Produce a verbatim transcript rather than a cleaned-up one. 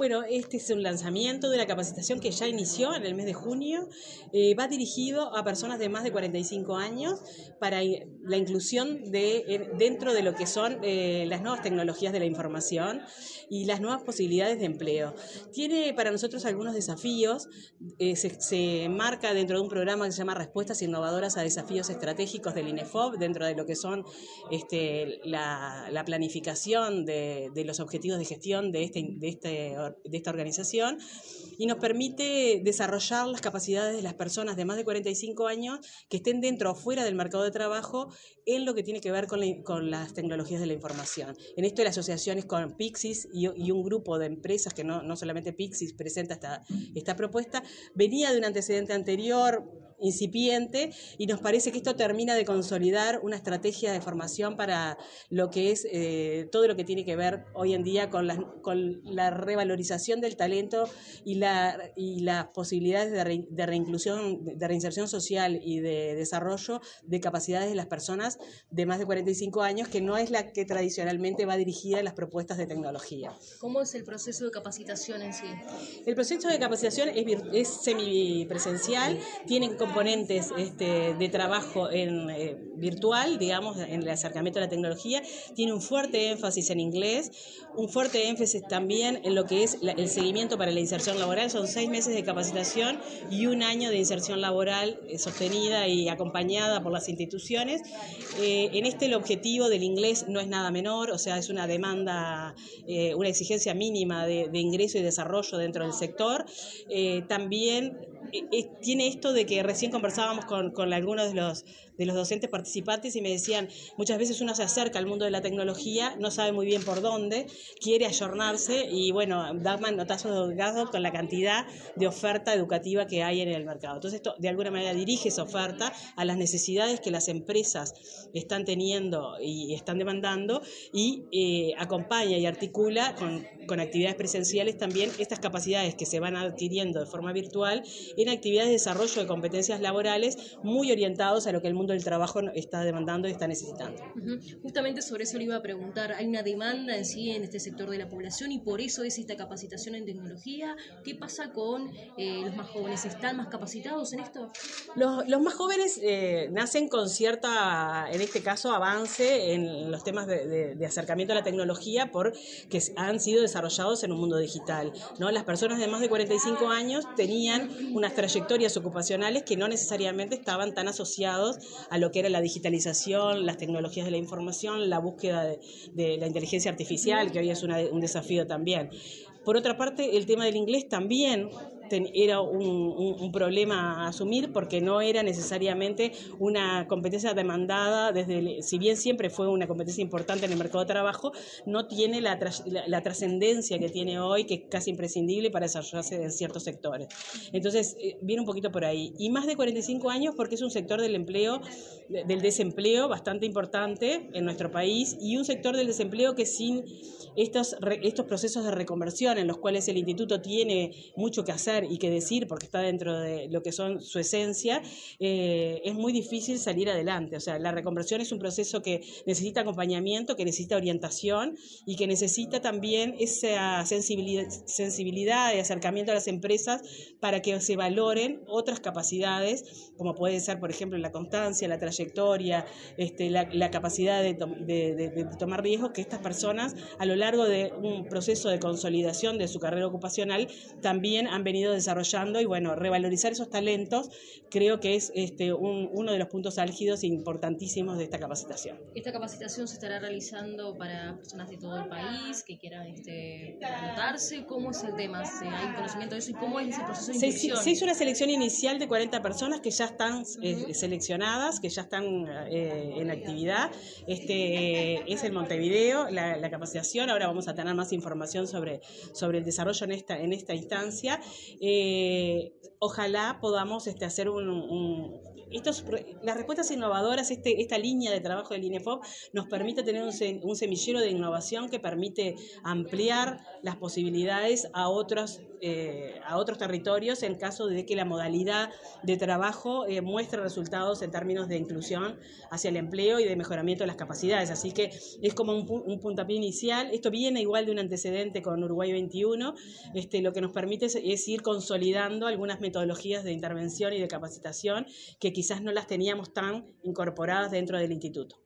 Bueno, este es un lanzamiento de una capacitación que ya inició en el mes de junio. Eh, va dirigido a personas de más de cuarenta y cinco años para la inclusión de, dentro de lo que son eh, las nuevas tecnologías de la información y las nuevas posibilidades de empleo. Tiene para nosotros algunos desafíos. Eh, se, se marca dentro de un programa que se llama Respuestas Innovadoras a Desafíos Estratégicos del INEFOP, dentro de lo que son este, la, la planificación de, de los objetivos de gestión de este, de este de esta organización, y nos permite desarrollar las capacidades de las personas de más de cuarenta y cinco años que estén dentro o fuera del mercado de trabajo en lo que tiene que ver con, la, con las tecnologías de la información. En esto la asociación es con Pixis y, y un grupo de empresas que no, no solamente Pixis presenta esta, esta propuesta, venía de un antecedente anterior incipiente, y nos parece que esto termina de consolidar una estrategia de formación para lo que es eh, todo lo que tiene que ver hoy en día con la, con la revalorización del talento y, la, y las posibilidades de, re, de reinclusión, de reinserción social y de desarrollo de capacidades de las personas de más de cuarenta y cinco años, que no es la que tradicionalmente va dirigida a las propuestas de tecnología. ¿Cómo es el proceso de capacitación en sí? El proceso de capacitación es, es semipresencial, tienen componentes este, de trabajo en eh, virtual, digamos, en el acercamiento a la tecnología, tiene un fuerte énfasis en inglés, un fuerte énfasis también en lo que es la, el seguimiento para la inserción laboral. Son seis meses de capacitación y un año de inserción laboral eh, sostenida y acompañada por las instituciones. Eh, en este el objetivo del inglés no es nada menor, o sea, es una demanda, eh, una exigencia mínima de, de ingreso y desarrollo dentro del sector. Eh, también eh, tiene esto de que recién conversábamos con, con algunos de los, de los docentes participantes y me decían, muchas veces uno se acerca al mundo de la tecnología, no sabe muy bien por dónde, quiere ayornarse y bueno, da manotazos de gato con la cantidad de oferta educativa que hay en el mercado. Entonces esto de alguna manera dirige esa oferta a las necesidades que las empresas están teniendo y están demandando, y eh, acompaña y articula con, con actividades presenciales también estas capacidades que se van adquiriendo de forma virtual en actividades de desarrollo de competencias laborales muy orientados a lo que el mundo del trabajo está demandando y está necesitando. Uh-huh. Justamente sobre eso le iba a preguntar, ¿hay una demanda en sí en este sector de la población y por eso es esta capacitación en tecnología? ¿Qué pasa con eh, los más jóvenes? ¿Están más capacitados en esto? Los, los más jóvenes eh, nacen con cierta, en este caso, avance en los temas de, de, de acercamiento a la tecnología porque han sido desarrollados en un mundo digital, ¿no? Las personas de más de cuarenta y cinco años tenían unas trayectorias ocupacionales que no necesariamente estaban tan asociados a lo que era la digitalización, las tecnologías de la información, la búsqueda de, de la inteligencia artificial, que hoy es una, un desafío también. Por otra parte, el tema del inglés también era un, un, un problema a asumir porque no era necesariamente una competencia demandada desde, el, si bien siempre fue una competencia importante en el mercado de trabajo, no tiene la, la, la trascendencia que tiene hoy, que es casi imprescindible para desarrollarse en ciertos sectores. Entonces, eh, viene un poquito por ahí. Y más de cuarenta y cinco años porque es un sector del empleo, del desempleo bastante importante en nuestro país, y un sector del desempleo que sin estos, estos procesos de reconversión en los cuales el instituto tiene mucho que hacer y que decir porque está dentro de lo que son su esencia, eh, es muy difícil salir adelante. O sea, la reconversión es un proceso que necesita acompañamiento, que necesita orientación y que necesita también esa sensibilidad, sensibilidad y acercamiento a las empresas para que se valoren otras capacidades, como puede ser, por ejemplo, la constancia, la trayectoria, este, la, la capacidad de, to de, de, de tomar riesgos, que estas personas a lo largo de un proceso de consolidación de su carrera ocupacional también han venido desarrollando, y bueno, revalorizar esos talentos creo que es este, un, uno de los puntos álgidos e importantísimos de esta capacitación. ¿Esta capacitación se estará realizando para personas de todo el país que quieran este, anotarse? ¿Cómo es el tema? ¿Hay conocimiento de eso y cómo es ese proceso de inscripción? Se, se hizo una selección inicial de cuarenta personas que ya están eh, seleccionadas, que ya están eh, en actividad. Este eh, es en Montevideo la, la capacitación. Ahora vamos a tener más información sobre, sobre el desarrollo en esta, en esta instancia. Eh, ojalá podamos este, hacer un, un estos, las respuestas innovadoras, este, esta línea de trabajo del INEFOP nos permite tener un, un semillero de innovación que permite ampliar las posibilidades a otros, eh, a otros territorios en caso de que la modalidad de trabajo eh, muestre resultados en términos de inclusión hacia el empleo y de mejoramiento de las capacidades. Así que es como un, un puntapié inicial. Esto viene igual de un antecedente con Uruguay veintiuno, este, lo que nos permite es, es ir consolidando algunas metodologías de intervención y de capacitación que quizás no las teníamos tan incorporadas dentro del instituto.